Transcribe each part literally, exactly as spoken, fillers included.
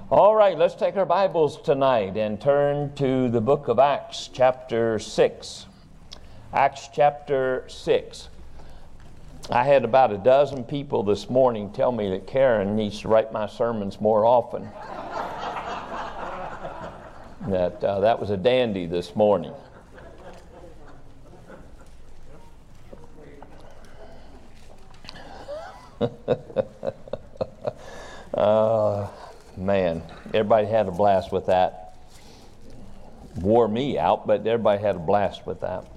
All right, let's take our Bibles tonight and turn to the book of Acts, chapter six. Acts chapter six. I had about a dozen people this morning tell me that Karen needs to write my sermons more often. that uh, that was a dandy this morning. uh, man, everybody had a blast with that. Wore me out, but everybody had a blast with that.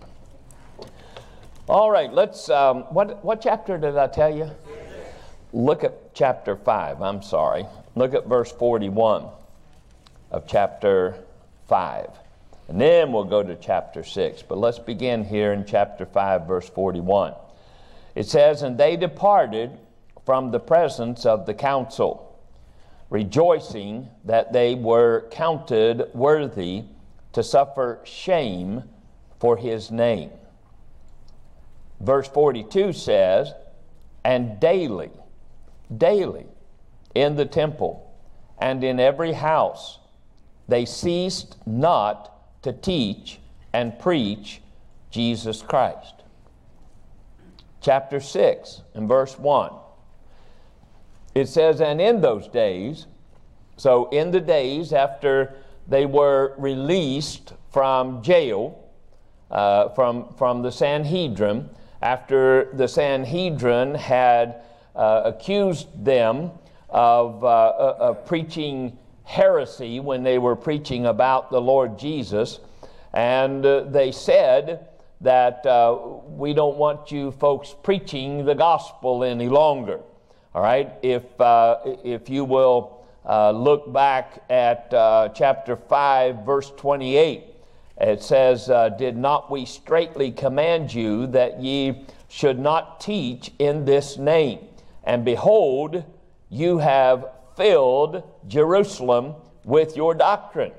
All right, let's, um, what, what chapter did I tell you? Look at chapter five, I'm sorry. Look at verse forty-one of chapter five. And then we'll go to chapter six. But let's begin here in chapter five, verse forty-one. It says, "And they departed from the presence of the council, rejoicing that they were counted worthy to suffer shame for his name." Verse forty-two says, "And daily, daily in the temple and in every house they ceased not to teach and preach Jesus Christ." Chapter six and verse one. It says, "And in those days," so in the days after they were released from jail, uh, from, from the Sanhedrin, after the Sanhedrin had uh, accused them of, uh, of preaching heresy when they were preaching about the Lord Jesus, and uh, they said that uh, we don't want you folks preaching the gospel any longer. All right, if uh, if you will uh, look back at uh, chapter five, verse twenty-eight, it says, uh, "Did not we straitly command you that ye should not teach in this name? And behold, you have filled Jerusalem with your doctrine."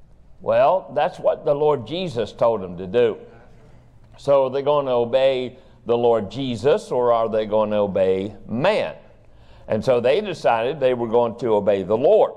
Well, that's what the Lord Jesus told them to do. So are they going to obey the Lord Jesus, or are they going to obey man? And so they decided they were going to obey the Lord.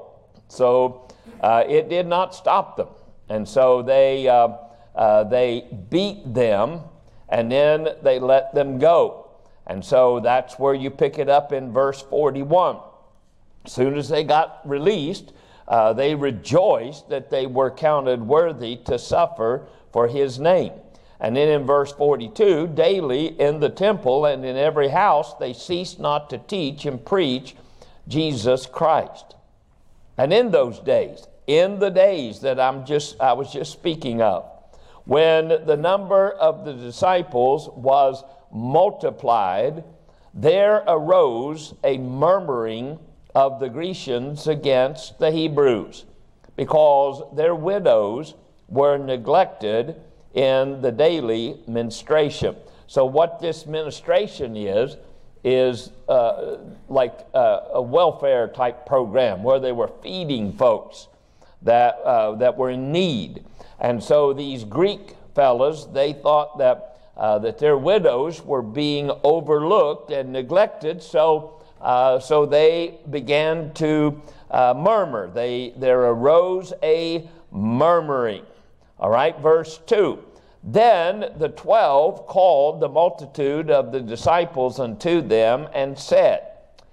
So uh, it did not stop them. And so they uh, uh, they beat them, and then they let them go. And so that's where you pick it up in verse forty-one. As soon as they got released, uh, they rejoiced that they were counted worthy to suffer for his name. And then in verse forty-two, "Daily in the temple and in every house they ceased not to teach and preach Jesus Christ." And in those days, in the days that I'm just I was just speaking of, when the number of the disciples was multiplied, there arose a murmuring of the Grecians against the Hebrews, because their widows were neglected in the daily ministration. So what this ministration is, is uh, like a, a welfare type program where they were feeding folks that uh, that were in need. And so these Greek fellas, they thought that uh, that their widows were being overlooked and neglected, so uh, so they began to uh, murmur. They there arose a murmuring. All right, verse two. "Then the twelve called the multitude of the disciples unto them and said,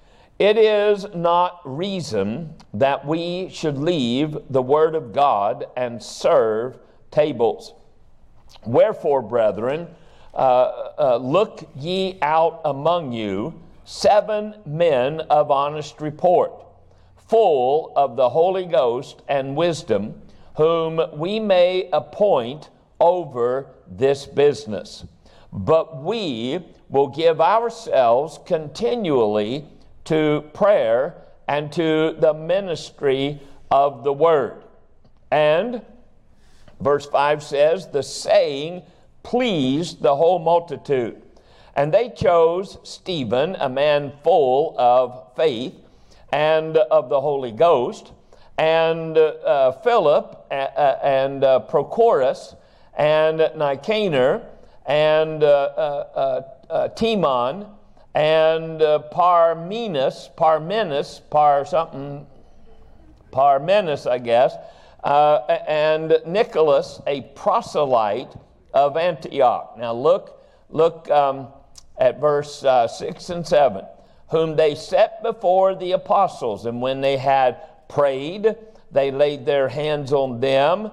It is not reason that we should leave the word of God and serve tables. Wherefore, brethren, uh, uh, look ye out among you seven men of honest report, full of the Holy Ghost and wisdom, whom we may appoint over this business. But we will give ourselves continually to prayer and to the ministry of the word." And verse five says, "The saying pleased the whole multitude. And they chose Stephen, a man full of faith and of the Holy Ghost, and uh, Philip uh, and uh, Prochorus, and Nicanor, and uh, uh, uh, Timon, and uh, Parmenas, Parmenas, Par something, Parmenas, I guess, uh, and Nicholas, a proselyte of Antioch. Now look, look um, at verse uh, six and seven. Whom they set before the apostles, and when they had prayed, they laid their hands on them,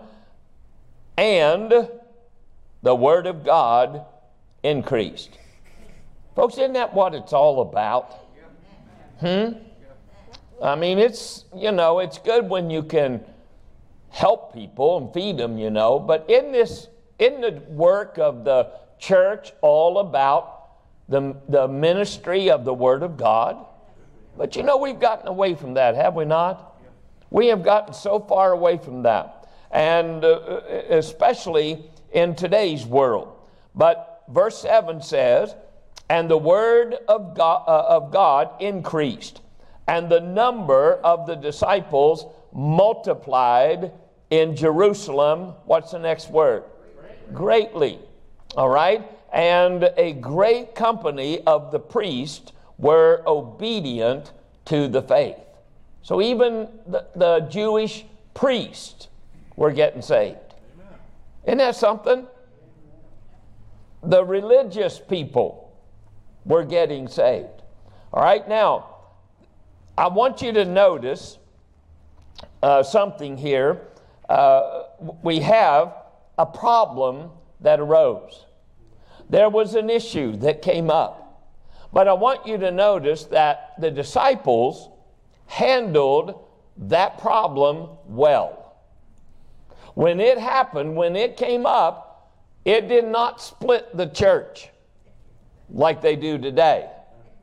and the word of God increased. Folks, isn't that what it's all about? Hmm? I mean, it's, you know, it's good when you can help people and feed them, you know, but in this, in the work of the church all about the, the ministry of the Word of God? But you know, we've gotten away from that, have we not? We have gotten so far away from that, and uh, especially in today's world. But verse seven says, and the word of God, uh, of God increased, and the number of the disciples multiplied in Jerusalem. What's the next word? Greatly. Greatly. All right? And a great company of the priests were obedient to the faith. So even the, the Jewish priests were getting saved. Amen. Isn't that something? The religious people were getting saved. All right, now, I want you to notice uh, something here. Uh, we have a problem that arose. There was an issue that came up. But I want you to notice that the disciples handled that problem well. When it happened, when it came up, it did not split the church like they do today.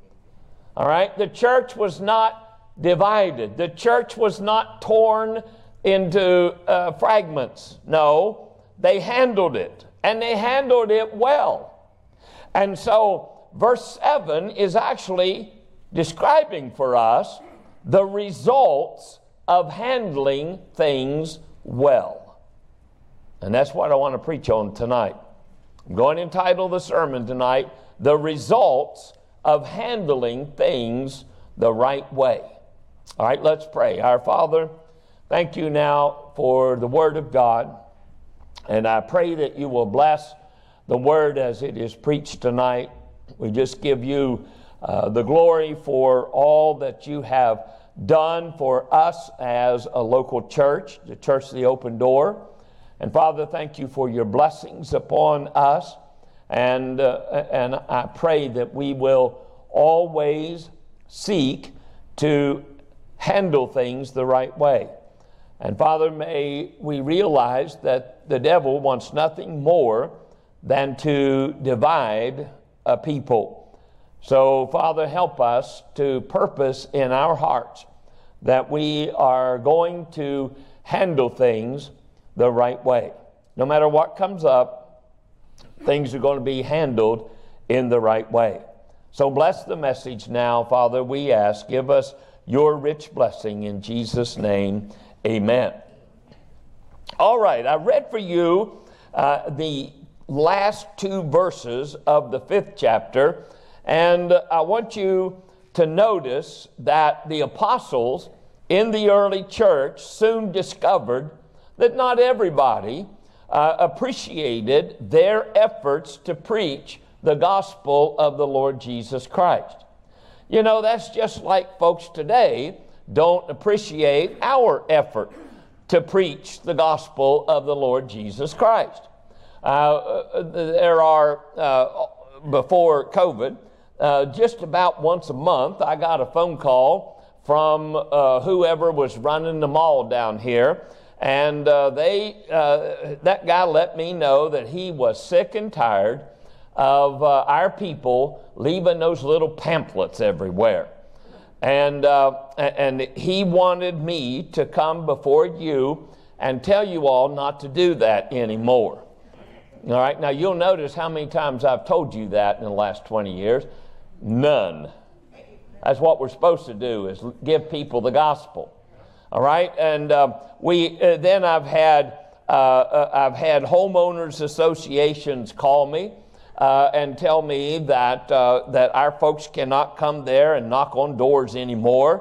All right? The church was not divided. The church was not torn into uh, fragments. No, they handled it, and they handled it well. And so verse seven is actually describing for us the results of handling things well. And that's what I want to preach on tonight. I'm going to entitle the sermon tonight, The Results of Handling Things the Right Way. All right, let's pray. Our Father, thank you now for the Word of God. And I pray that you will bless the Word as it is preached tonight. We just give you uh, the glory for all that you have done for us as a local church, the Church of the Open Door. And Father, thank you for your blessings upon us. And, uh, and I pray that we will always seek to handle things the right way. And Father, may we realize that the devil wants nothing more than to divide a people. So, Father, help us to purpose in our hearts that we are going to handle things the right way. No matter what comes up, things are going to be handled in the right way. So bless the message now, Father, we ask. Give us your rich blessing in Jesus' name. Amen. All right, I read for you uh, the last two verses of the fifth chapter, and I want you to notice that the apostles in the early church soon discovered that not everybody uh, appreciated their efforts to preach the gospel of the Lord Jesus Christ. You know, that's just like folks today don't appreciate our effort to preach the gospel of the Lord Jesus Christ. Uh, there are, uh, before COVID, uh, just about once a month, I got a phone call from uh, whoever was running the mall down here, and uh, they, uh, that guy let me know that he was sick and tired of uh, our people leaving those little pamphlets everywhere. And, uh, and he wanted me to come before you and tell you all not to do that anymore. All right, now you'll notice how many times I've told you that in the last twenty years. None. That's what we're supposed to do, is give people the gospel. All right, and uh, we uh, then I've had uh, uh, I've had homeowners associations call me uh, and tell me that uh, that our folks cannot come there and knock on doors anymore,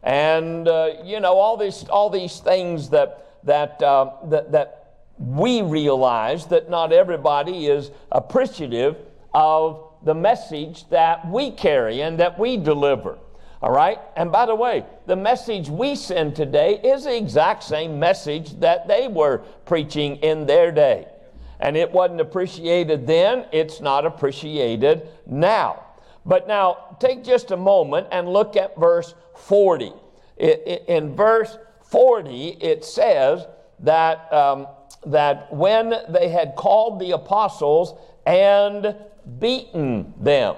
and uh, you know all these all these things that that uh, that that we realize that not everybody is appreciative of the message that we carry and that we deliver. All right? And by the way, the message we send today is the exact same message that they were preaching in their day. And it wasn't appreciated then, it's not appreciated now. But now, take just a moment and look at verse forty. In verse forty, it says that, um, that when they had called the apostles and beaten them,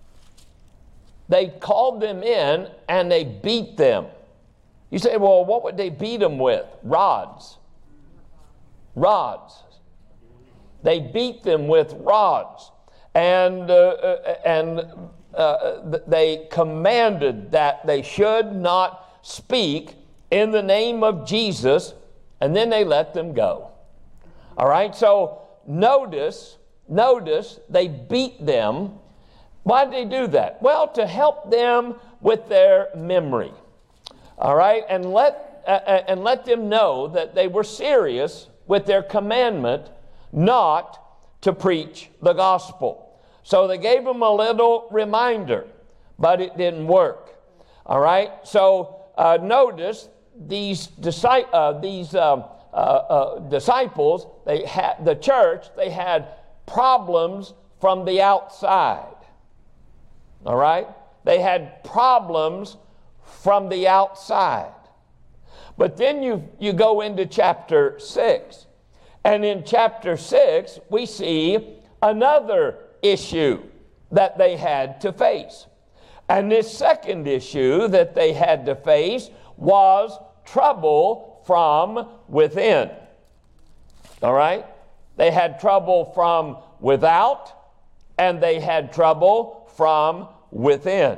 they called them in and they beat them. You say, well, what would they beat them with? Rods. Rods. They beat them with rods. And, uh, and uh, they commanded that they should not speak in the name of Jesus, and then they let them go. All right, so notice, notice they beat them. Why did they do that? Well, to help them with their memory. All right, and let, uh, and let them know that they were serious with their commandment not to preach the gospel. So they gave them a little reminder, but it didn't work. All right, so uh, notice these, disci- uh, these uh, uh, uh, disciples, they had the church, they had problems from the outside. All right? They had problems from the outside. But then you, you go into chapter six. And in chapter six, we see another issue that they had to face. And this second issue that they had to face was trouble from within. All right? They had trouble from without, and they had trouble from within.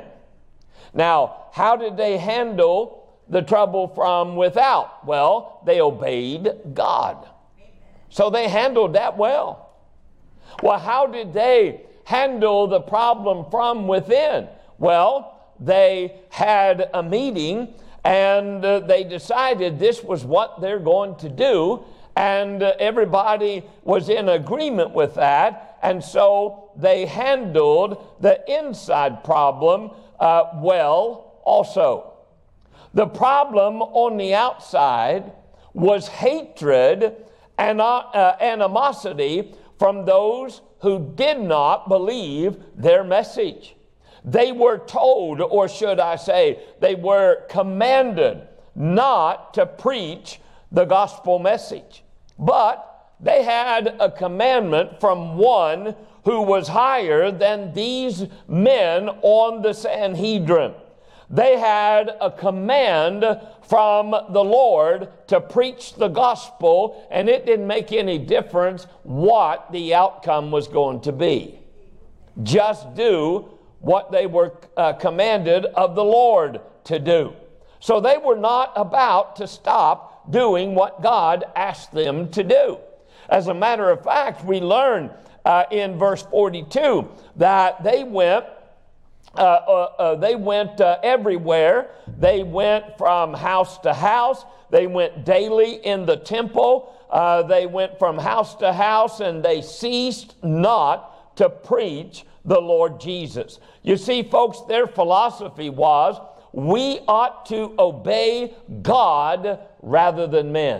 Now, how did they handle the trouble from without? Well, they obeyed God. So they handled that well. Well, how did they handle the problem from within? Well, they had a meeting and uh, they decided this was what they're going to do, and uh, everybody was in agreement with that, and so they handled the inside problem uh, well also. The problem on the outside was hatred and uh, animosity from those who did not believe their message. They were told, or should I say, they were commanded not to preach the gospel message. But they had a commandment from one who was higher than these men on the Sanhedrin. They had a command from the Lord to preach the gospel, and it didn't make any difference what the outcome was going to be. Just do what they were uh, commanded of the Lord to do. So they were not about to stop doing what God asked them to do. As a matter of fact, we learn uh, in verse forty-two that they went Uh, uh, uh, they went uh, everywhere. They went from house to house. They went daily in the temple. Uh, they went from house to house, and they ceased not to preach the Lord Jesus. You see, folks, their philosophy was, we ought to obey God rather than men.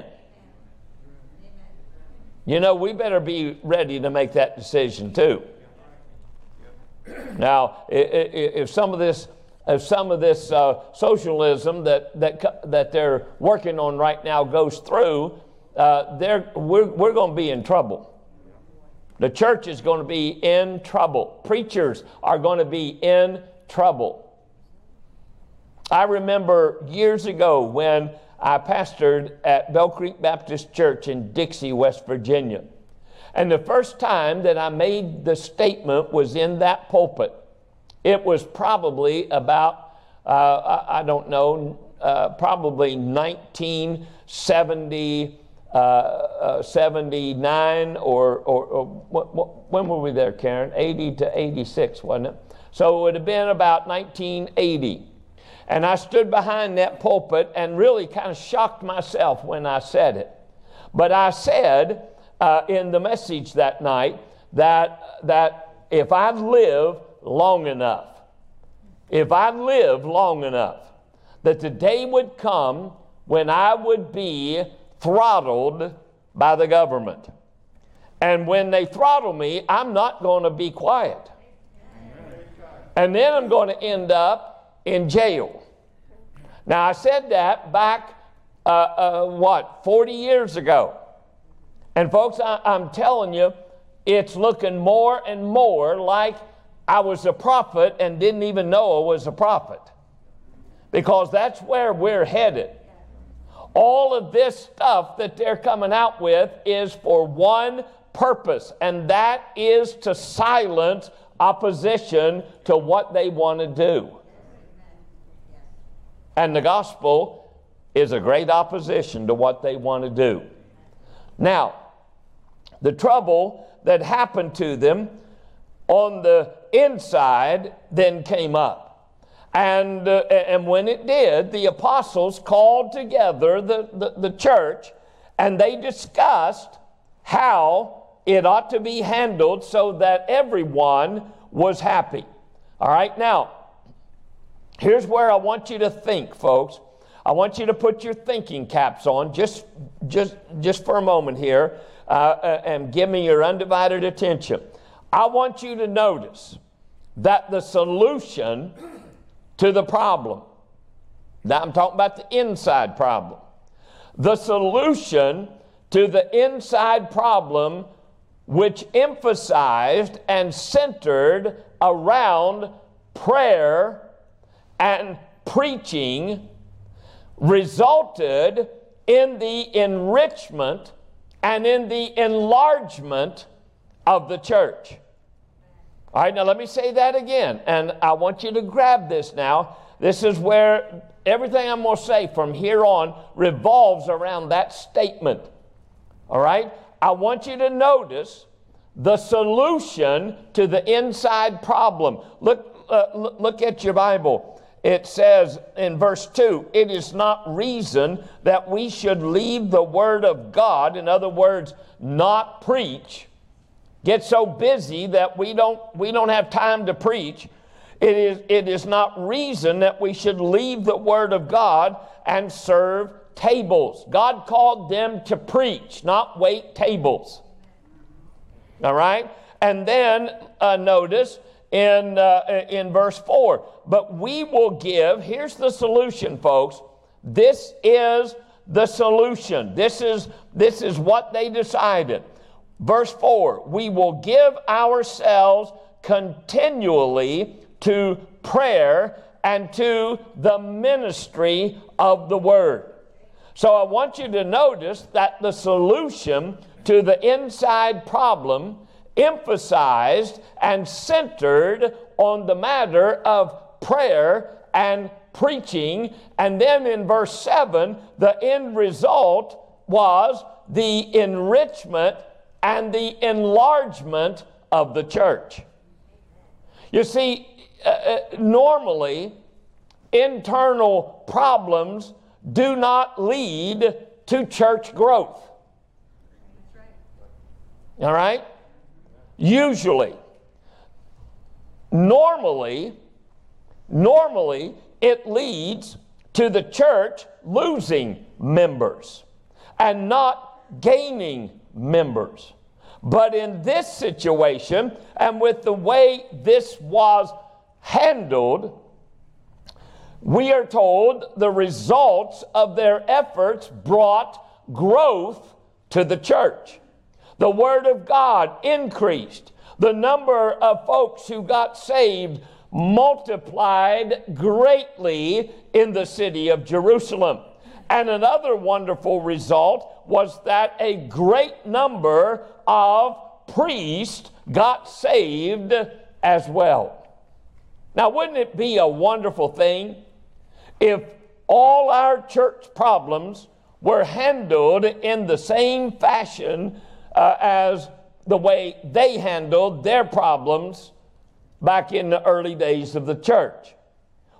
You know, we better be ready to make that decision too. Now, if some of this, if some of this uh, socialism that that that they're working on right now goes through, uh, they're we're we're going to be in trouble. The church is going to be in trouble. Preachers are going to be in trouble. I remember years ago when I pastored at Bell Creek Baptist Church in Dixie, West Virginia. And the first time that I made the statement was in that pulpit. It was probably about, uh, I, I don't know, uh, probably nineteen seventy, uh, uh, seventy-nine, or, or, or what, what, when were we there, Karen? eighty to eighty-six, wasn't it? So it would have been about nineteen eighty. And I stood behind that pulpit and really kind of shocked myself when I said it. But I said uh, in the message that night that, that if I live long enough, if I live long enough, that the day would come when I would be throttled by the government. And when they throttle me, I'm not going to be quiet. And then I'm going to end up in jail. Now, I said that back, uh, uh, what, forty years ago. And folks, I, I'm telling you, it's looking more and more like I was a prophet and didn't even know I was a prophet. Because that's where we're headed. All of this stuff that they're coming out with is for one purpose, and that is to silence opposition to what they want to do. And the gospel is a great opposition to what they want to do. Now, the trouble that happened to them on the inside then came up. And, uh, and when it did, the apostles called together the, the, the church, and they discussed how it ought to be handled so that everyone was happy. All right, now, here's where I want you to think, folks. I want you to put your thinking caps on just, just, just for a moment here uh, and give me your undivided attention. I want you to notice that the solution to the problem, now I'm talking about the inside problem, the solution to the inside problem, which emphasized and centered around prayer and preaching, resulted in the enrichment and in the enlargement of the church. All right, now let me say that again, and I want you to grab this now. This is where everything I'm going to say from here on revolves around that statement. All right? I want you to notice the solution to the inside problem. Look, uh, look at your Bible. It says in verse two, it is not reason that we should leave the word of God, in other words, not preach, get so busy that we don't we don't have time to preach. It is it is not reason that we should leave the word of God and serve tables. God called them to preach, not wait tables. All right? And then uh, notice in uh, in verse four, but we will give, here's the solution, folks. This is the solution. This is this is what they decided. Verse four, we will give ourselves continually to prayer and to the ministry of the word. So I want you to notice that the solution to the inside problem emphasized and centered on the matter of prayer and preaching. And then in verse seven, the end result was the enrichment and the enlargement of the church. You see, uh, normally internal problems do not lead to church growth. All right? Usually. Normally, normally it leads to the church losing members and not gaining members. But in this situation, and with the way this was handled, we are told the results of their efforts brought growth to the church. The Word of God increased. The number of folks who got saved multiplied greatly in the city of Jerusalem. And another wonderful result was that a great number of priests got saved as well. Now, wouldn't it be a wonderful thing if all our church problems were handled in the same fashion uh, as the way they handled their problems back in the early days of the church?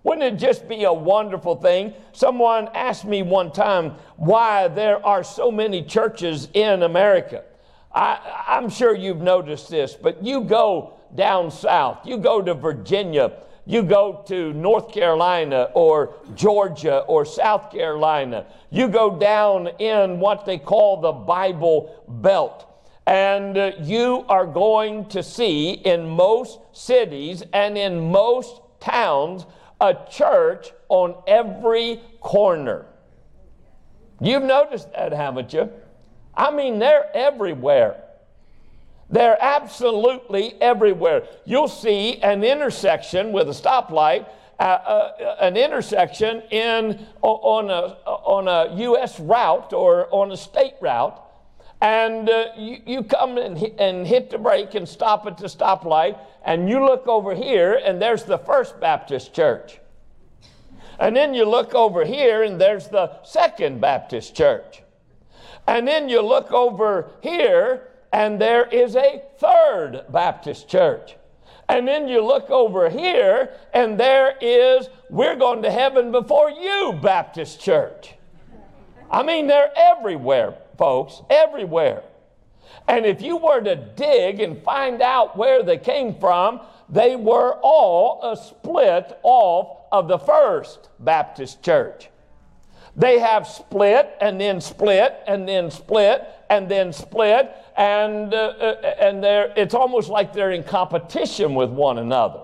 Wouldn't it just be a wonderful thing? Someone asked me one time why there are so many churches in America. I, I'm sure you've noticed this, but you go down south, you go to Virginia, you go to North Carolina or Georgia or South Carolina, you go down in what they call the Bible Belt, and uh, you are going to see in most cities and in most towns a church on every corner. You've noticed that, haven't you? I mean, they're everywhere. They're absolutely everywhere. You'll see an intersection with a stoplight, uh, uh, an intersection in on a on a U S route or on a state route, and uh, you, you come and, and hit the brake and stop at the stoplight, and you look over here, and there's the First Baptist Church. And then you look over here, and there's the Second Baptist Church. And then you look over here, and there is a Third Baptist Church. And then you look over here, and there is We're Going to Heaven Before You Baptist Church. I mean, they're everywhere, folks, everywhere. And if you were to dig and find out where they came from, they were all a split off of the First Baptist Church. They have split and then split and then split and then split, and uh, and they're, it's almost like they're in competition with one another.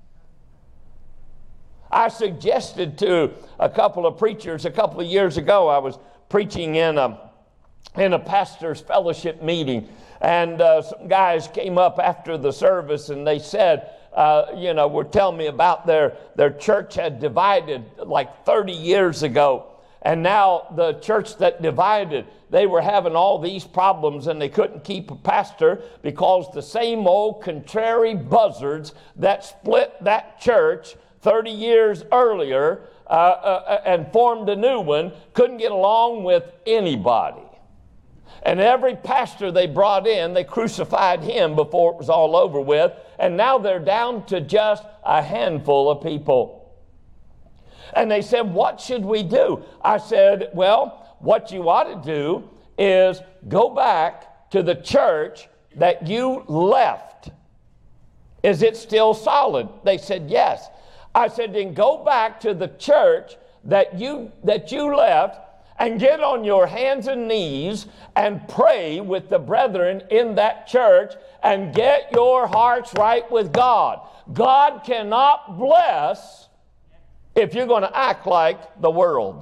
I suggested to a couple of preachers a couple of years ago, I was preaching in a in a pastor's fellowship meeting, and uh, some guys came up after the service, and they said, uh, you know, were telling me about their their church had divided like thirty years ago. And now the church that divided, they were having all these problems, and they couldn't keep a pastor because the same old contrary buzzards that split that church thirty years earlier uh, uh, and formed a new one couldn't get along with anybody. And every pastor they brought in, they crucified him before it was all over with. And now they're down to just a handful of people. And they said, what should we do? I said, well, what you ought to do is go back to the church that you left. Is it still solid? They said, yes. I said, then go back to the church that you that you left and get on your hands and knees and pray with the brethren in that church and get your hearts right with God. God cannot bless if you're going to act like the world.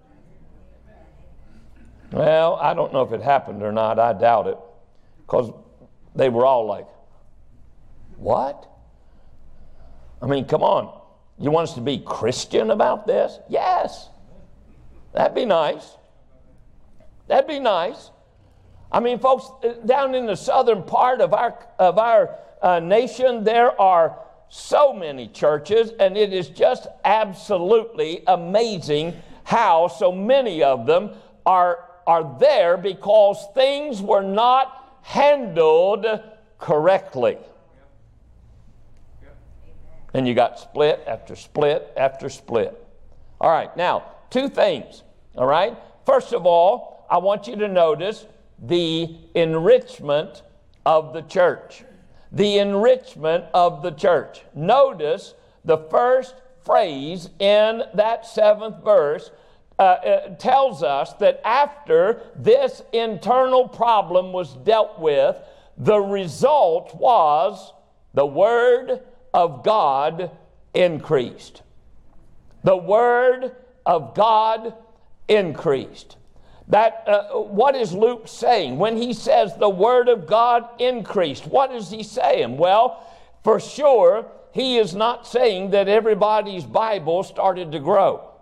Well, I don't know if it happened or not. I doubt it. Because they were all like, what? I mean, come on. You want us to be Christian about this? Yes. That'd be nice. That'd be nice. I mean, folks, down in the southern part of our, of our uh, nation, there are so many churches, and it is just absolutely amazing how so many of them are, are there because things were not handled correctly. And you got split after split after split. All right, now, two things, all right? First of all, I want you to notice the enrichment of the church. The enrichment of the church. Notice the first phrase in that seventh verse uh, uh, tells us that after this internal problem was dealt with, the result was the Word of God increased. The Word of God increased. That uh, what is Luke saying when he says the Word of God increased? What is he saying? Well, for sure, he is not saying that everybody's Bible started to grow.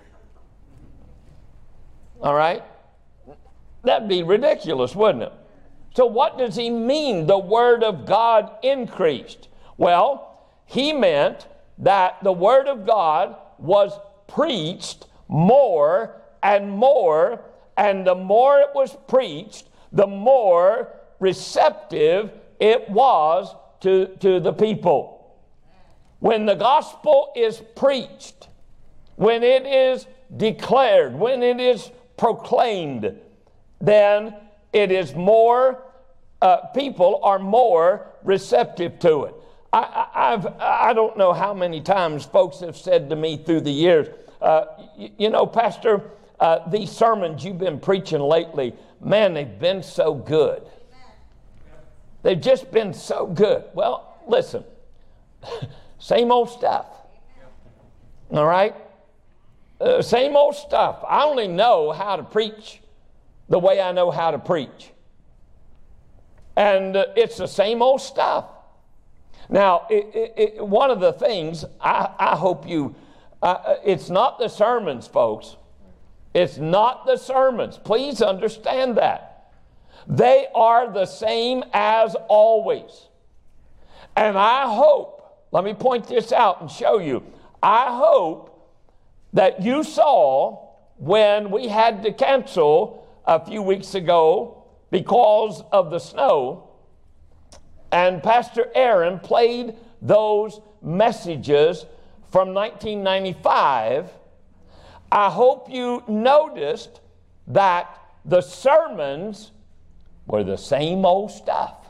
All right? That'd be ridiculous, wouldn't it? So what does he mean the Word of God increased? Well, he meant that the Word of God was preached more and more. And the more it was preached, the more receptive it was to, to the people. when the gospel is preached, when it is declared, when it is proclaimed, then it is more, uh, people are more receptive to it. I, I, I've, I don't know how many times folks have said to me through the years, uh, you, you know, Pastor, uh, these sermons you've been preaching lately, man, they've been so good. They've just been so good. Well, listen, same old stuff. All right? Uh, same old stuff. I only know how to preach the way I know how to preach. And uh, it's the same old stuff. Now, it, it, it, one of the things I, I hope you, uh, it's not the sermons, folks. It's not the sermons. Please understand that. They are the same as always. And I hope, let me point this out and show you, I hope that you saw when we had to cancel a few weeks ago because of the snow, and Pastor Aaron played those messages from nineteen ninety-five. I hope you noticed that the sermons were the same old stuff.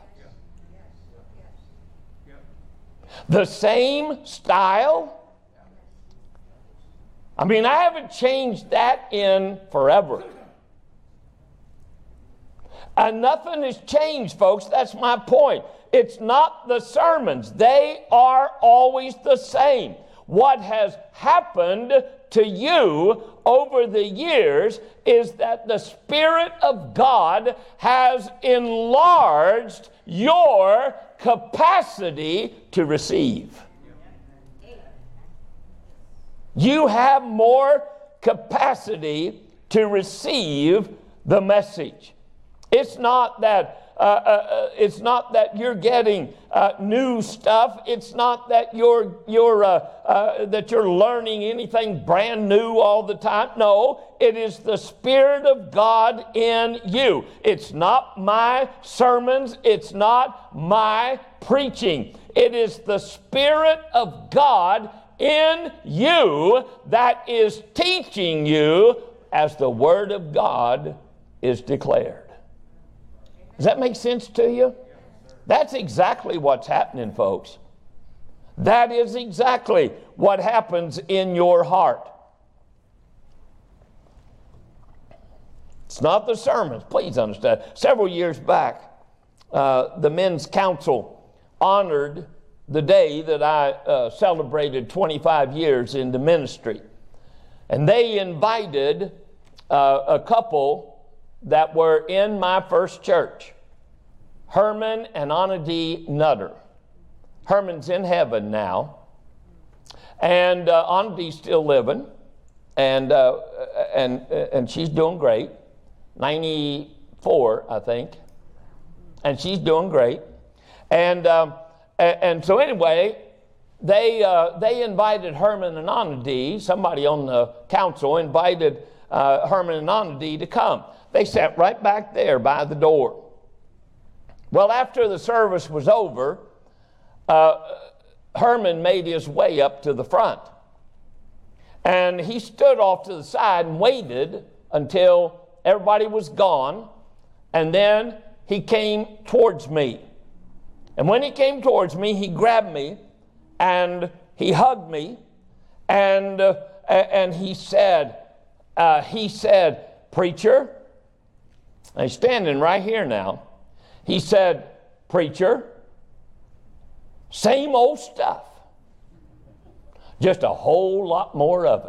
The same style. I mean, I haven't changed that in forever. And nothing has changed, folks. That's my point. It's not the sermons. They are always the same. What has happened to you over the years is that the Spirit of God has enlarged your capacity to receive. You have more capacity to receive the message. It's not that uh, uh, it's not that you're getting uh, new stuff. It's not that you're you're uh, uh, that you're learning anything brand new all the time. No, it is the Spirit of God in you. It's not my sermons. It's not my preaching. It is the Spirit of God in you that is teaching you as the Word of God is declared. Does that make sense to you? That's exactly what's happening, folks. That is exactly what happens in your heart. It's not the sermons, please understand. Several years back, uh, the Men's Council honored the day that I uh, celebrated twenty-five years in the ministry. And they invited uh, a couple that were in my first church, Herman and Anna D. Nutter. Herman's in heaven now, and uh, Anna D's still living, and uh, and and she's doing great, ninety-four, I think, and she's doing great, and um, and, and so anyway, they uh, they invited Herman and Anna D. Somebody on the council invited uh, Herman and Anna D. to come. They sat right back there by the door. Well, after the service was over, uh, Herman made his way up to the front. And he stood off to the side and waited until everybody was gone. And then he came towards me. And when he came towards me, he grabbed me and he hugged me. And, uh, and he said, uh, he said, "Preacher," and he's standing right here now. He said, "Preacher, same old stuff, just a whole lot more of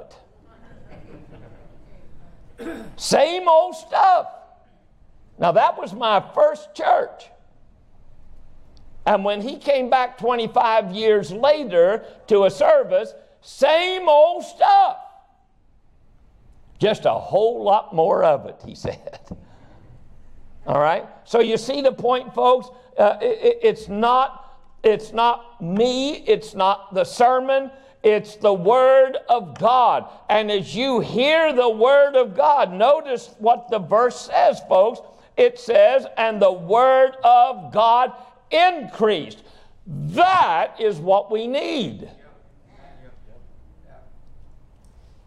it." Same old stuff. Now, that was my first church. And when he came back twenty-five years later to a service, same old stuff, just a whole lot more of it, he said. All right? So you see the point, folks? Uh, it, it's not, it's not me. It's not the sermon. It's the Word of God. And as you hear the Word of God, notice what the verse says, folks. It says, "And the Word of God increased." That is what we need.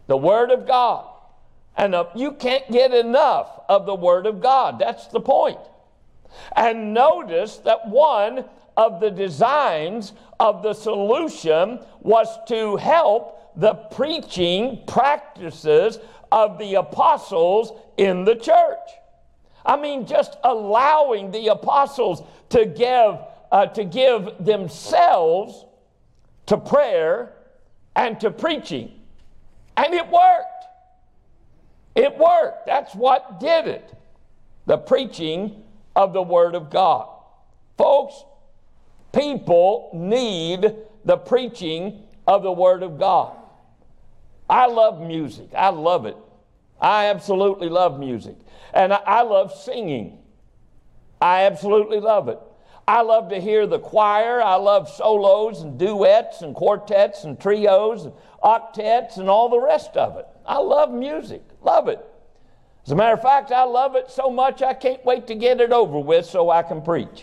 The Word of God. And uh, you can't get enough of the Word of God. That's the point. And notice that one of the designs of the solution was to help the preaching practices of the apostles in the church. I mean, just allowing the apostles to give, uh, to give themselves to prayer and to preaching. And it worked. It worked. That's what did it. The preaching of the Word of God. Folks, people need the preaching of the Word of God. I love music. I love it. I absolutely love music. And I, I love singing. I absolutely love it. I love to hear the choir. I love solos and duets and quartets and trios and octets and all the rest of it. I love music. Love it. As a matter of fact, I love it so much I can't wait to get it over with so I can preach.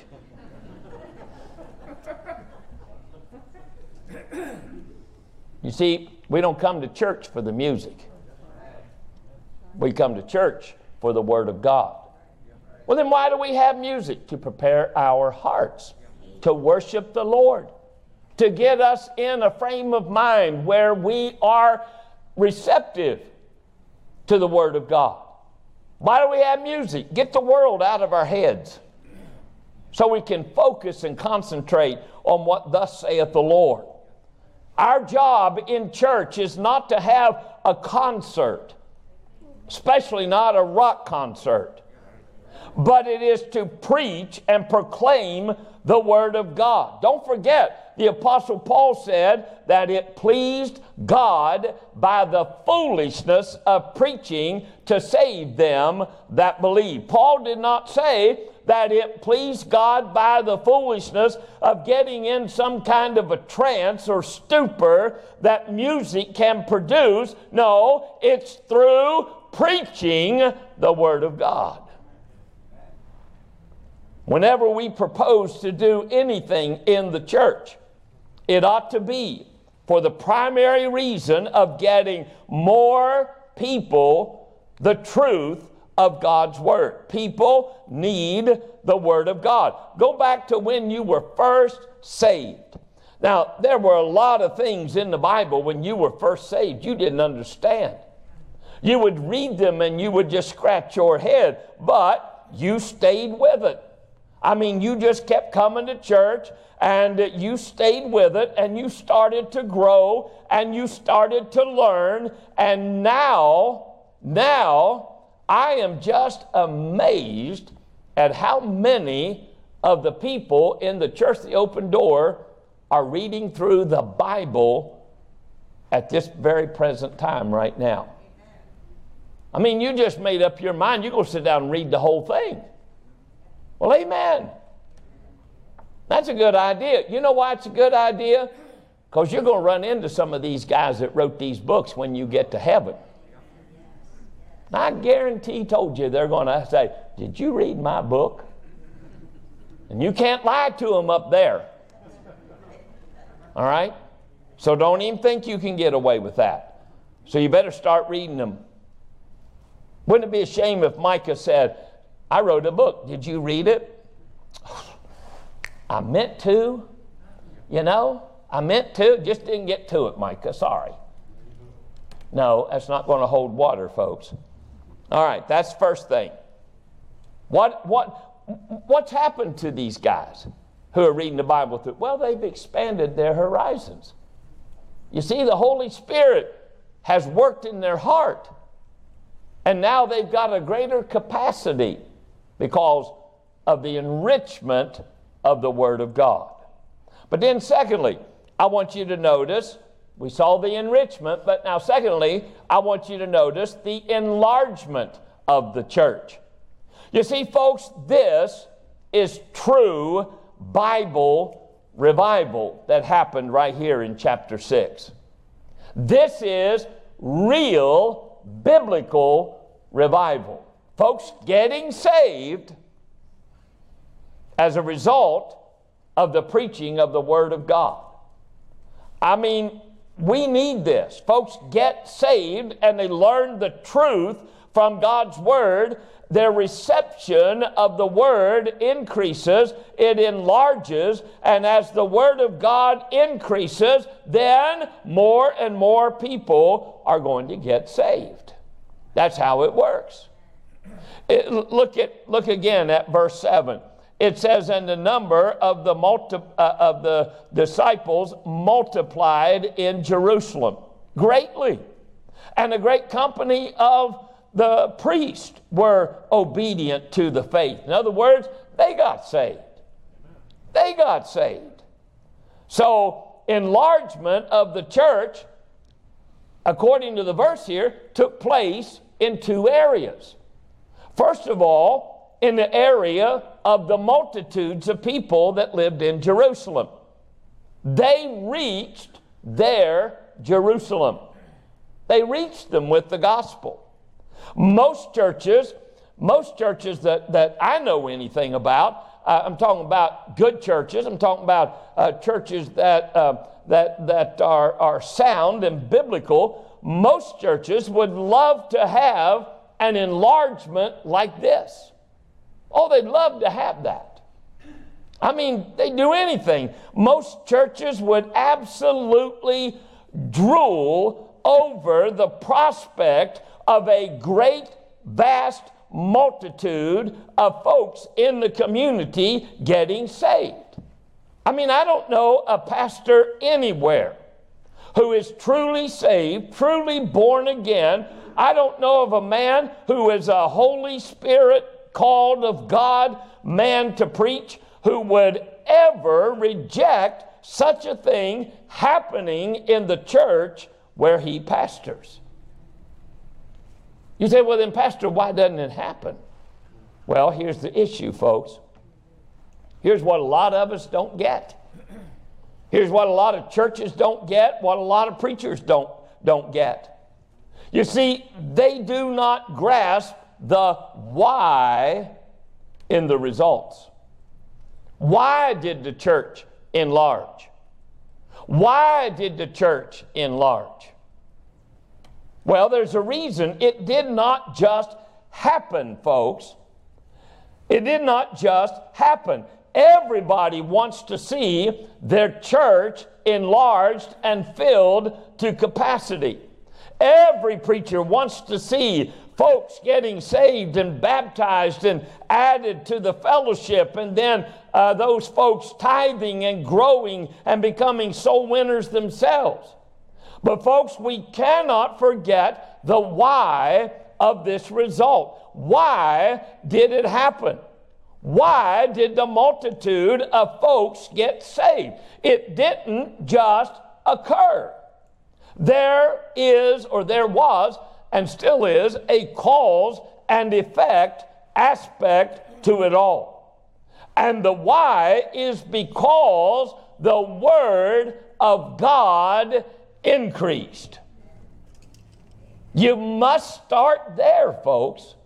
You see, we don't come to church for the music. We come to church for the Word of God. Well, then why do we have music? To prepare our hearts, to worship the Lord, to get us in a frame of mind where we are receptive to the Word of God. Why do we have music? Get the world out of our heads so we can focus and concentrate on what thus saith the Lord. Our job in church is not to have a concert, especially not a rock concert, but it is to preach and proclaim the Word of God. Don't forget, the Apostle Paul said that it pleased God by the foolishness of preaching to save them that believe. Paul did not say that it pleased God by the foolishness of getting in some kind of a trance or stupor that music can produce. No, it's through preaching the Word of God. Whenever we propose to do anything in the church, it ought to be for the primary reason of getting more people the truth of God's Word. People need the Word of God. Go back to when you were first saved. Now, there were a lot of things in the Bible when you were first saved you didn't understand. You would read them and you would just scratch your head, but you stayed with it. I mean, you just kept coming to church and you stayed with it and you started to grow and you started to learn. And now, now, I am just amazed at how many of the people in the Church of the Open Door are reading through the Bible at this very present time right now. I mean, you just made up your mind. You're going to sit down and read the whole thing. Well, amen. That's a good idea. You know why it's a good idea? Because you're going to run into some of these guys that wrote these books when you get to heaven. I guarantee told you they're going to say, did you read my book? And you can't lie to them up there. All right? So don't even think you can get away with that. So you better start reading them. Wouldn't it be a shame if Micah said, I wrote a book. Did you read it? I meant to. You know, I meant to. Just didn't get to it, Micah. Sorry. No, that's not going to hold water, folks. All right, that's the first thing. What, what, what's happened to these guys who are reading the Bible through? Well, they've expanded their horizons. You see, the Holy Spirit has worked in their heart. And now they've got a greater capacity because of the enrichment of the Word of God. But then secondly, I want you to notice, we saw the enrichment, but now secondly, I want you to notice the enlargement of the church. You see, folks, this is true Bible revival that happened right here in chapter six. This is real biblical revival. Folks getting saved as a result of the preaching of the Word of God. I mean, we need this. Folks get saved and they learn the truth from God's Word. Their reception of the Word increases, it enlarges, and as the Word of God increases, then more and more people are going to get saved. That's how it works. It, look at look again at verse seven. It says, and the number of the multi, uh, of the disciples multiplied in Jerusalem greatly, and a great company of the priests were obedient to the faith. In other words, they got saved. They got saved. So enlargement of the church, according to the verse here, took place in two areas. First of all, in the area of the multitudes of people that lived in Jerusalem. They reached their Jerusalem. They reached them with the gospel. Most churches, most churches that, that I know anything about, uh, I'm talking about good churches, I'm talking about uh, churches that, uh, that, that are, are sound and biblical. Most churches would love to have an enlargement like this. Oh, they'd love to have that. I mean, they'd do anything. Most churches would absolutely drool over the prospect of a great, vast multitude of folks in the community getting saved. I mean, I don't know a pastor anywhere who is truly saved, truly born again. I don't know of a man who is a Holy Spirit called of God man to preach who would ever reject such a thing happening in the church where he pastors. You say, well then, Pastor, why doesn't it happen? Well, here's the issue, folks. Here's what a lot of us don't get. Here's what a lot of churches don't get, what a lot of preachers don't, don't get. You see, they do not grasp the why in the results. Why did the church enlarge? Why did the church enlarge? Well, there's a reason. It did not just happen, folks. It did not just happen. Everybody wants to see their church enlarged and filled to capacity. Every preacher wants to see folks getting saved and baptized and added to the fellowship, and then uh, those folks tithing and growing and becoming soul winners themselves. But folks, we cannot forget the why of this result. Why did it happen? Why did the multitude of folks get saved? It didn't just occur. There is, or there was, and still is, a cause and effect aspect to it all. And the why is because the Word of God increased. You must start there, folks.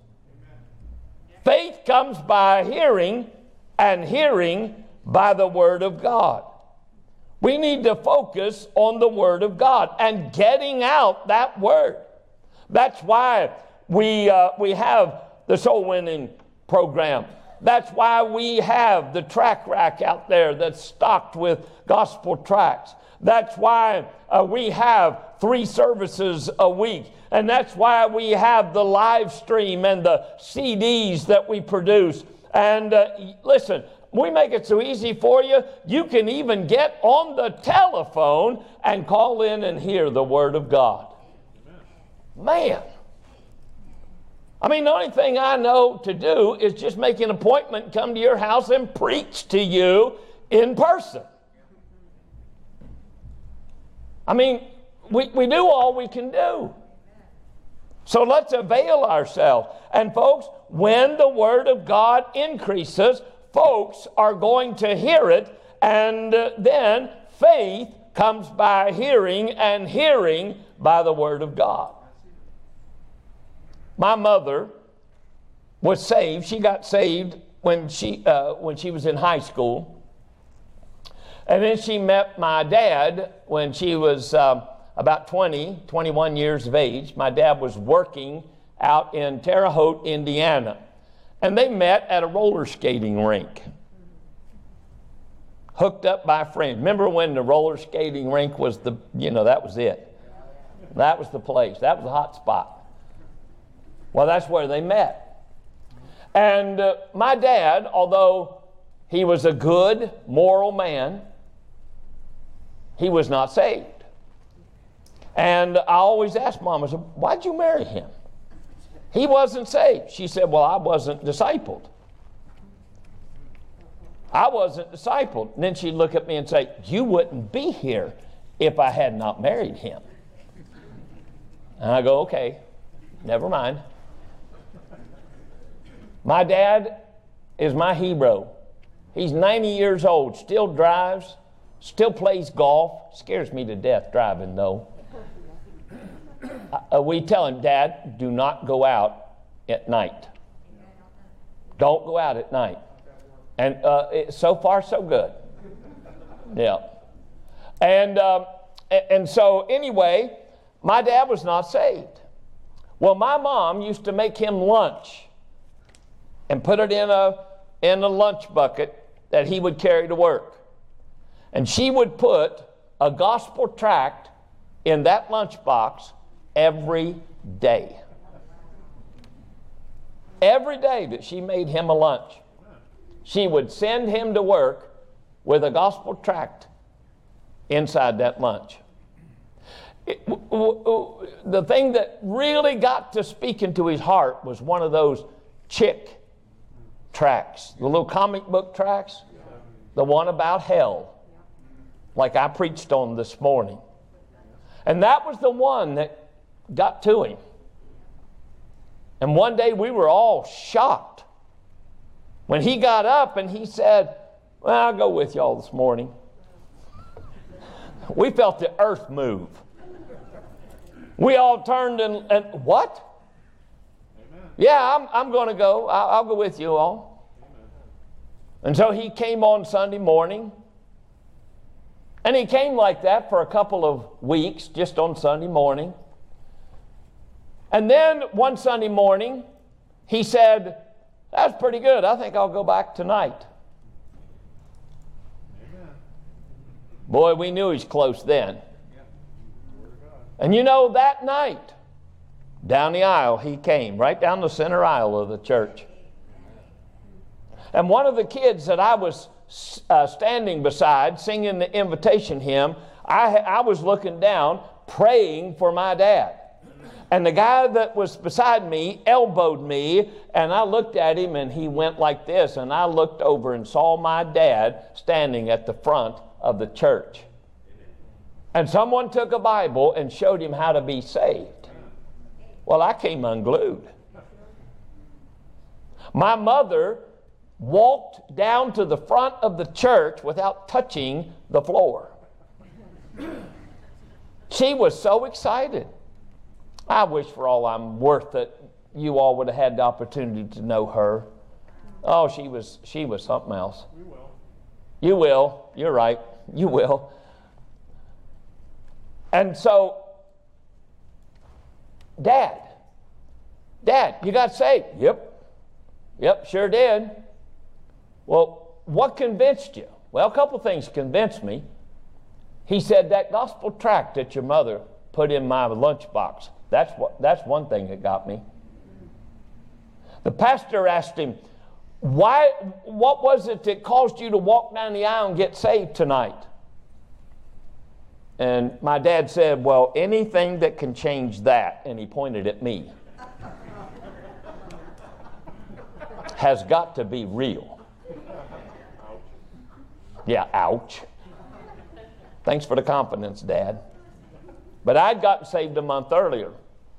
Faith comes by hearing, and hearing by the Word of God. We need to focus on the Word of God and getting out that Word. That's why we uh, we have the soul winning program. That's why we have the track rack out there that's stocked with gospel tracts. That's why uh, we have three services a week. And that's why we have the live stream and the C Ds that we produce. And uh, listen, we make it so easy for you, you can even get on the telephone and call in and hear the Word of God. Man. I mean, the only thing I know to do is just make an appointment, come to your house and preach to you in person. I mean, we, we do all we can do. So let's avail ourselves. And folks, when the Word of God increases, folks are going to hear it, and uh, then faith comes by hearing, and hearing by the Word of God. My mother was saved. She got saved when she uh, when she was in high school. And then she met my dad when she was uh, about twenty, twenty-one years of age. My dad was working out in Terre Haute, Indiana. And they met at a roller skating rink. Hooked up by a friend. Remember when the roller skating rink was the, you know, that was it. That was the place. That was the hot spot. Well, that's where they met. And uh, my dad, although he was a good, moral man, he was not saved. And I always asked Mom, I said, why'd you marry him? He wasn't saved. She said, well, I wasn't discipled. I wasn't discipled. And then she'd look at me and say, you wouldn't be here if I had not married him. And I go, okay, never mind. My dad is my hero. He's ninety years old, still drives, still plays golf. Scares me to death driving, though. Uh, we tell him, Dad, do not go out at night. Don't go out at night. And uh, it, so far, so good. Yeah. And, um, and so, anyway, my dad was not saved. Well, my mom used to make him lunch and put it in a, in a lunch bucket that he would carry to work. And she would put a gospel tract in that lunchbox every day. Every day that she made him a lunch, she would send him to work with a gospel tract inside that lunch. It, w- w- the thing that really got to speak into his heart was one of those chick tracts, the little comic book tracts, the one about hell, like I preached on this morning. And that was the one that got to him. And one day we were all shocked when he got up and he said, well, I'll go with y'all this morning. We felt the earth move. We all turned and, and what? Amen. Yeah, I'm, I'm going to go. I'll, I'll go with you all. Amen. And so he came on Sunday morning. And he came like that for a couple of weeks, just on Sunday morning. And then one Sunday morning, he said, that's pretty good. I think I'll go back tonight. Amen. Boy, we knew he was close then. Yeah. And you know, that night, down the aisle he came, right down the center aisle of the church. And one of the kids that I was uh, standing beside, singing the invitation hymn, I, I was looking down, praying for my dad. And the guy that was beside me elbowed me, and I looked at him, and he went like this, and I looked over and saw my dad standing at the front of the church. And someone took a Bible and showed him how to be saved. Well, I came unglued. My mother walked down to the front of the church without touching the floor. She was so excited. I wish for all I'm worth that you all would have had the opportunity to know her. Oh, she was she was something else. We will. You will. You're right. You will. And so, Dad, Dad, you got saved. Yep. Yep, sure did. Well, what convinced you? Well, a couple things convinced me. He said that gospel tract that your mother put in my lunchbox. That's what. That's one thing that got me. The pastor asked him, "Why? What was it that caused you to walk down the aisle and get saved tonight?" And my dad said, "Well, anything that can change that," and he pointed at me, "has got to be real." Yeah, ouch. Thanks for the confidence, Dad. But I'd gotten saved a month earlier.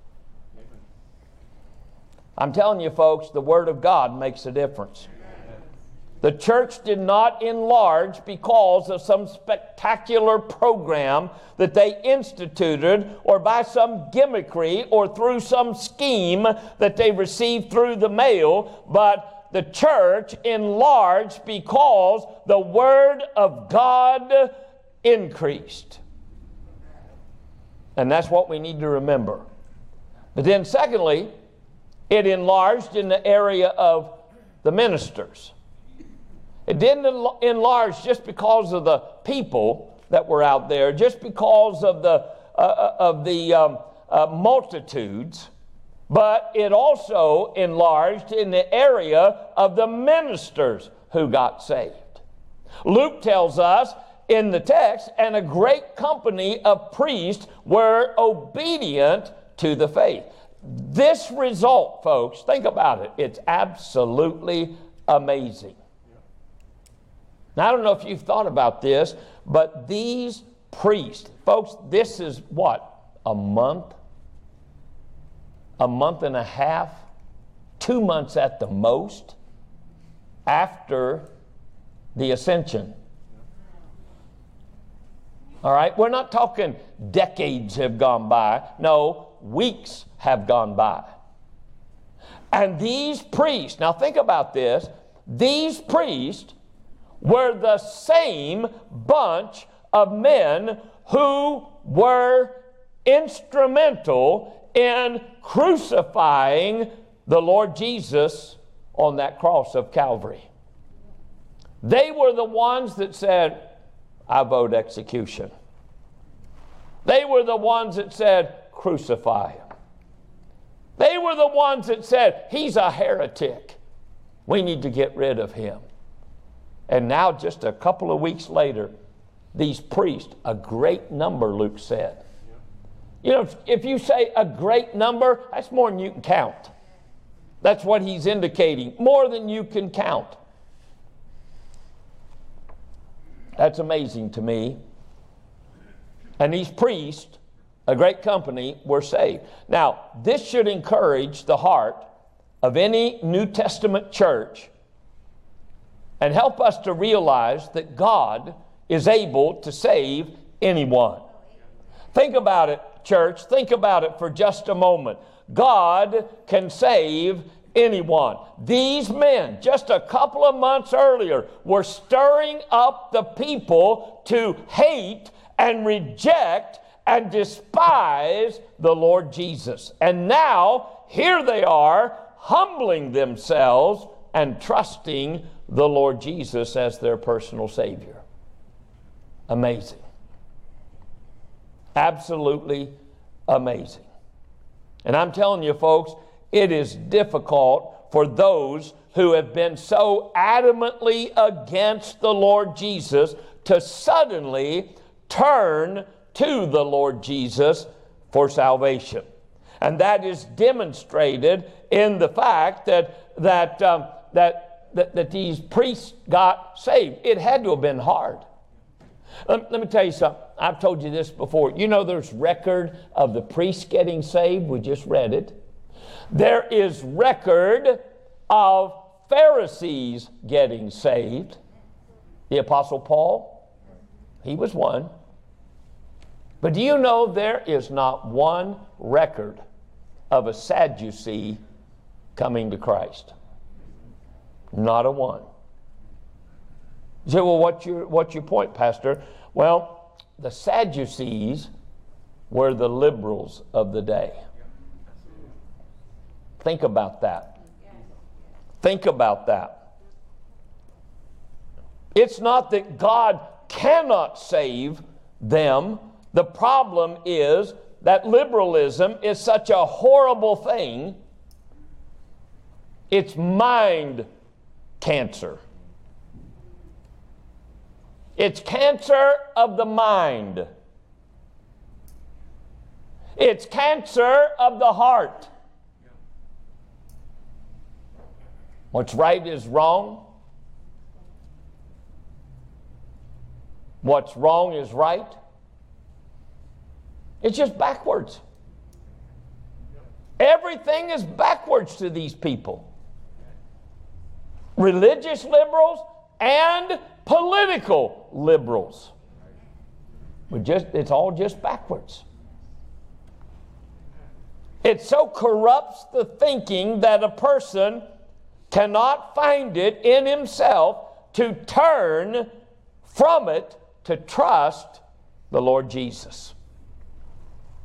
I'm telling you, folks, the Word of God makes a difference. The church did not enlarge because of some spectacular program that they instituted, or by some gimmickry, or through some scheme that they received through the mail, but the church enlarged because the Word of God increased. And that's what we need to remember. But then secondly, it enlarged in the area of the ministers. It didn't enlarge just because of the people that were out there, just because of the, uh, of the um, uh, multitudes, but it also enlarged in the area of the ministers who got saved. Luke tells us in the text, and a great company of priests were obedient to the faith. This result, folks, think about it. It's absolutely amazing. Now, I don't know if you've thought about this, but these priests, folks, this is what? A month? A month and a half? Two months at the most after the ascension. All right? We're not talking decades have gone by. No, weeks have gone by. And these priests, now think about this, these priests were the same bunch of men who were instrumental in crucifying the Lord Jesus on that cross of Calvary. They were the ones that said, I vote execution. They were the ones that said, crucify him. They were the ones that said, he's a heretic. We need to get rid of him. And now, just a couple of weeks later, these priests, a great number, Luke said. You know, if you say a great number, that's more than you can count. That's what he's indicating, more than you can count. That's amazing to me. And these priests, a great company, were saved. Now, this should encourage the heart of any New Testament church and help us to realize that God is able to save anyone. Think about it, church. Think about it for just a moment. God can save anyone. These men, just a couple of months earlier, were stirring up the people to hate and reject and despise the Lord Jesus. And now, here they are, humbling themselves and trusting the Lord Jesus as their personal Savior. Amazing. Absolutely amazing. And I'm telling you, folks, it is difficult for those who have been so adamantly against the Lord Jesus to suddenly turn to the Lord Jesus for salvation. And that is demonstrated in the fact that that um, that That, that these priests got saved. It had to have been hard. Let, let me tell you something. I've told you this before. You know there's record of the priests getting saved. We just read it. There is record of Pharisees getting saved. The Apostle Paul, he was one. But do you know there is not one record of a Sadducee coming to Christ? Not a one. You say, well, what's your, what's your point, Pastor? Well, the Sadducees were the liberals of the day. Think about that. Think about that. It's not that God cannot save them. The problem is that liberalism is such a horrible thing. It's mind cancer. It's cancer of the mind. It's cancer of the heart. What's right is wrong. What's wrong is right. It's just backwards. Everything is backwards to these people. Religious liberals and political liberals. We just, it's all just backwards. It so corrupts the thinking that a person cannot find it in himself to turn from it to trust the Lord Jesus.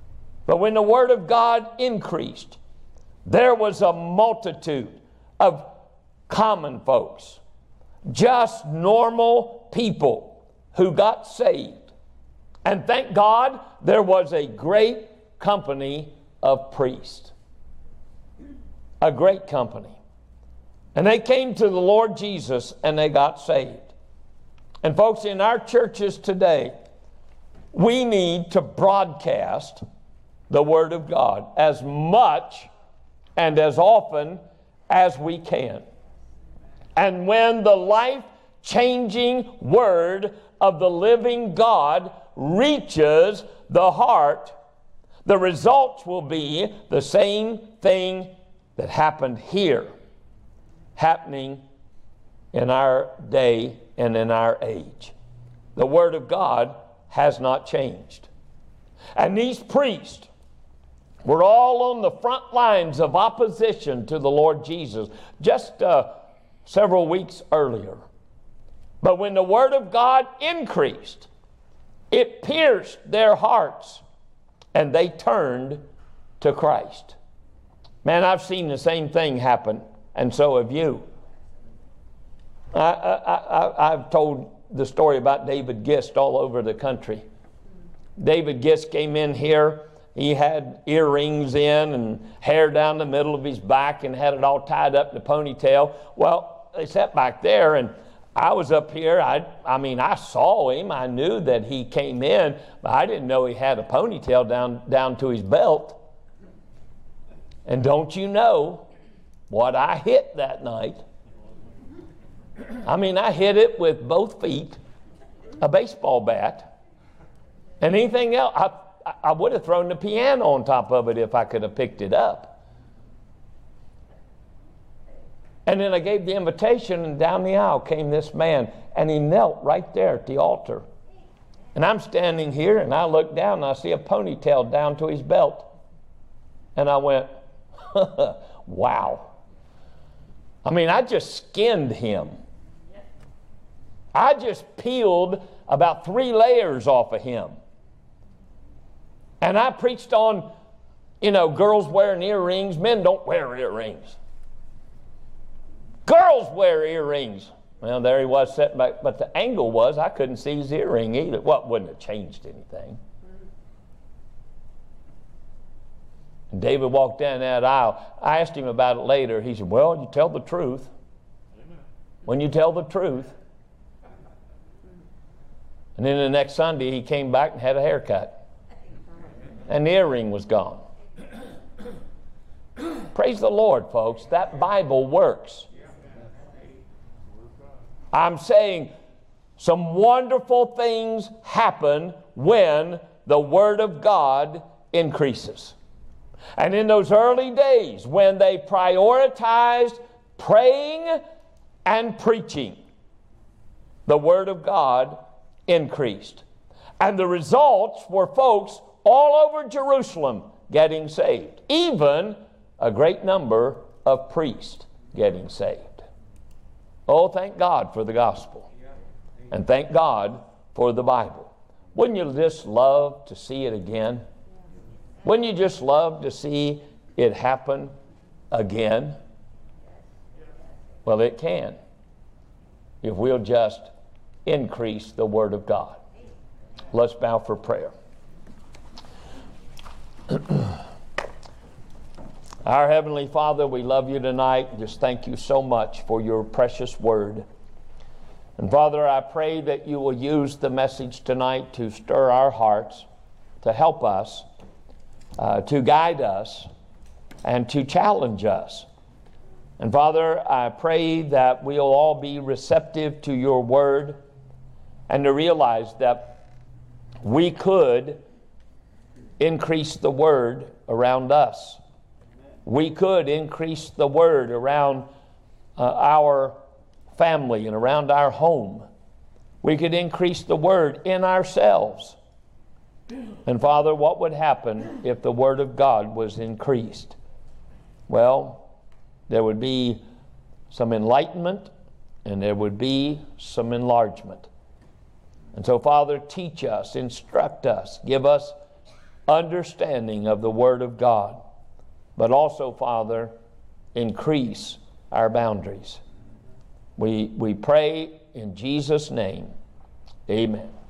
But when the Word of God increased, there was a multitude of common folks, just normal people who got saved. And thank God there was a great company of priests. A great company. And they came to the Lord Jesus and they got saved. And folks, in our churches today, we need to broadcast the Word of God as much and as often as we can. And when the life-changing Word of the living God reaches the heart, the results will be the same thing that happened here, happening in our day and in our age. The Word of God has not changed. And these priests were all on the front lines of opposition to the Lord Jesus just uh, several weeks earlier. But when the Word of God increased, it pierced their hearts and they turned to Christ. Man, I've seen the same thing happen, and so have you. I, I, I, I've told the story about David Gist all over the country. David Gist came in here. He had earrings in and hair down the middle of his back and had it all tied up in a ponytail. Well, they sat back there, and I was up here. I, I mean, I saw him. I knew that he came in, but I didn't know he had a ponytail down, down to his belt. And don't you know what I hit that night? I mean, I hit it with both feet, a baseball bat, and anything else. I, I would have thrown the piano on top of it if I could have picked it up. And then I gave the invitation, and down the aisle came this man, and he knelt right there at the altar. And I'm standing here, and I look down, and I see a ponytail down to his belt. And I went, wow. I mean, I just skinned him. I just peeled about three layers off of him. And I preached on, you know, girls wearing earrings. Men don't wear earrings. Girls wear earrings. Well, there he was sitting back. But the angle was I couldn't see his earring either. Well, it wouldn't have changed anything. And David walked down that aisle. I asked him about it later. He said, well, you tell the truth. When you tell the truth. And then the next Sunday, he came back and had a haircut. And the earring was gone. Praise the Lord, folks. That Bible works. I'm saying some wonderful things happen when the Word of God increases. And in those early days, when they prioritized praying and preaching, the Word of God increased. And the results were folks all over Jerusalem getting saved. Even a great number of priests getting saved. Oh, thank God for the gospel. And thank God for the Bible. Wouldn't you just love to see it again? Wouldn't you just love to see it happen again? Well, it can, if we'll just increase the Word of God. Let's bow for prayer. Our Heavenly Father, we love you tonight. Just thank you so much for your precious Word. And Father, I pray that you will use the message tonight to stir our hearts, to help us, uh, to guide us, and to challenge us. And Father, I pray that we'll all be receptive to your Word and to realize that we could increase the Word around us. We could increase the Word around uh, our family and around our home. We could increase the Word in ourselves. And Father, what would happen if the Word of God was increased? Well, there would be some enlightenment and there would be some enlargement. And so, Father, teach us, instruct us, give us understanding of the Word of God, but also, Father, increase our boundaries. We, we pray in Jesus' name. Amen.